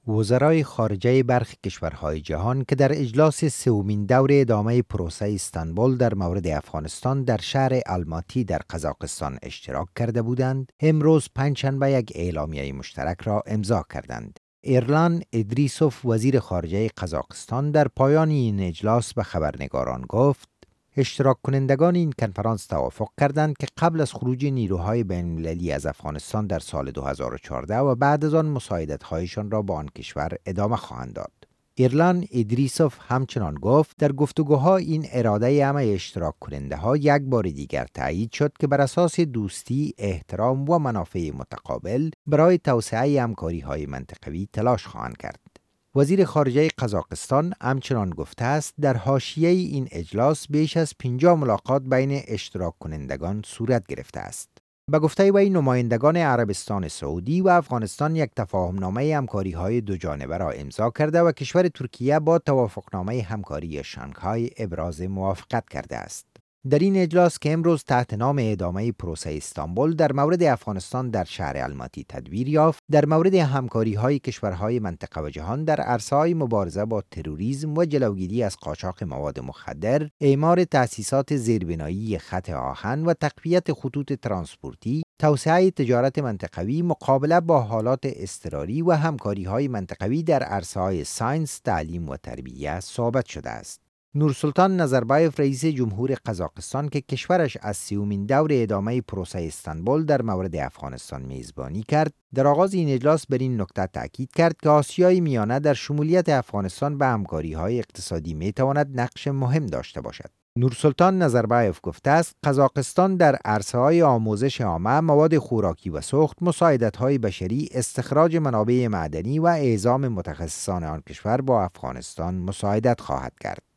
وزرای خارجه برخی کشورهای جهان که در اجلاس سومین دور ادامه پروسه استانبول در مورد افغانستان در شهر الماتی در قزاقستان اشتراک کرده بودند، امروز پنجشنبه یک اعلامیه مشترک را امضا کردند. ایرلان ادریسوف وزیر خارجه قزاقستان در پایان این اجلاس به خبرنگاران گفت: اشتراک کنندگان این کنفرانس توافق کردند که قبل از خروج نیروهای بین‌المللی از افغانستان در سال 2014 و بعد از آن مساعدت‌هایشان را با آن کشور ادامه خواهند داد. ایرلان ادریسوف همچنان گفت در گفتگوها این اراده همه اشتراک کننده ها یک بار دیگر تایید شد که بر اساس دوستی، احترام و منافع متقابل برای توسعه همکاری‌های منطقوی تلاش خواهند کرد. وزیر خارجه قزاقستان همچنان گفته است در حاشیه این اجلاس بیش از 50 ملاقات بین اشتراک کنندگان صورت گرفته است. به گفته وی نمایندگان عربستان سعودی و افغانستان یک تفاهمنامه همکاری‌های دو جانبه را امضا کرده و کشور ترکیه با توافقنامه همکاری شانگهای ابراز موافقت کرده است. در این اجلاس که امروز تحت نام ادامه پروسه استانبول در مورد افغانستان در شهر الماتی تدبیر یافت، در مورد همکاری‌های کشورهای منطقه و جهان در عرصه‌های مبارزه با تروریسم و جلوگیری از قاچاق مواد مخدر، اعمار تأسیسات زیربنایی خط آهن و تقویت خطوط ترانسپورتی، توسعه تجارت منطقوی، مقابله با حالات اضطراری و همکاری‌های منطقوی در عرصه‌های ساینس، تعلیم و تربیت ثابت شده است. نورسلطان نظربایف رئیس جمهور قزاقستان که کشورش از سومین دور ادامه پروسه استانبول در مورد افغانستان میزبانی کرد، در آغاز این اجلاس بر این نکته تاکید کرد که آسیای میانه در شمولیت افغانستان به همکاری‌های اقتصادی میتواند نقش مهم داشته باشد. نورسلطان نظربایف گفته است قزاقستان در عرصه‌های آموزش عامه، مواد خوراکی و سوخت، مساعدت‌های بشری، استخراج منابع معدنی و اعزام متخصصان آن کشور با افغانستان مساعدت خواهد کرد.